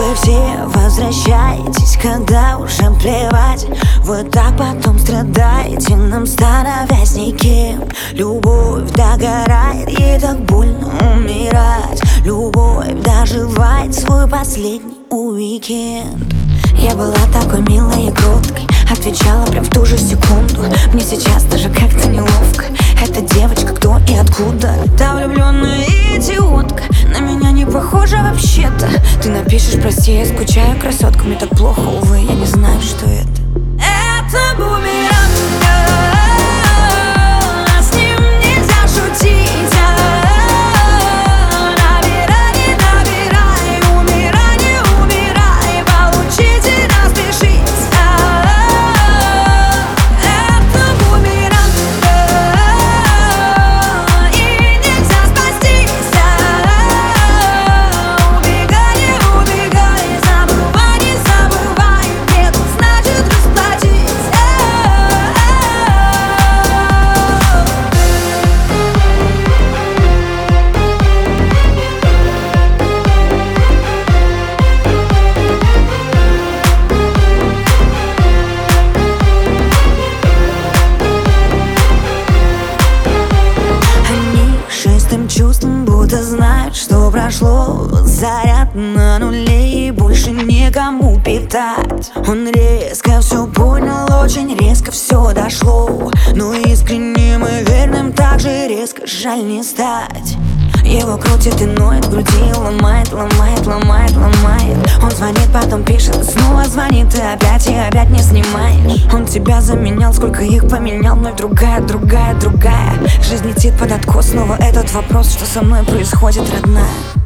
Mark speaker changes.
Speaker 1: Вы все возвращаетесь, когда уже плевать. Вы так потом страдаете, нам становясь никем. Любовь догорает, ей так больно умирать. Любовь доживает свой последний уикенд. Я была такой милой и кроткой, отвечала прям в ту же секунду. Мне сейчас даже как-то неловко. Эта девочка кто и откуда? Та влюбленная идиотка, на меня не похожа вообще-то. Ты напишешь: прости, я скучаю, красотка. Мне так плохо, увы, я не знаю, что это. Это бумеранг, с ним нельзя шутить. Набирай, набирай, умирай, не умирай, получите, распишись. Это бумеранг, и нельзя спастись. Убегай, не убегай, забывай, не забывай, нет, значит расплатись. Шестым чувством будто знают, что прошло. Заряд на нуле и больше никому питать. Он резко все понял, очень резко все дошло. Но искренним и верным так же резко жаль не стать. Его крутит и ноет в груди, ломает, ломает, ломает, ломает. Он звонит, потом пишет, снова звонит, и опять не снимаешь. Он тебя заменял, сколько их поменял, но другая, другая, другая. Жизнь летит под откос, снова этот вопрос, что со мной происходит, родная.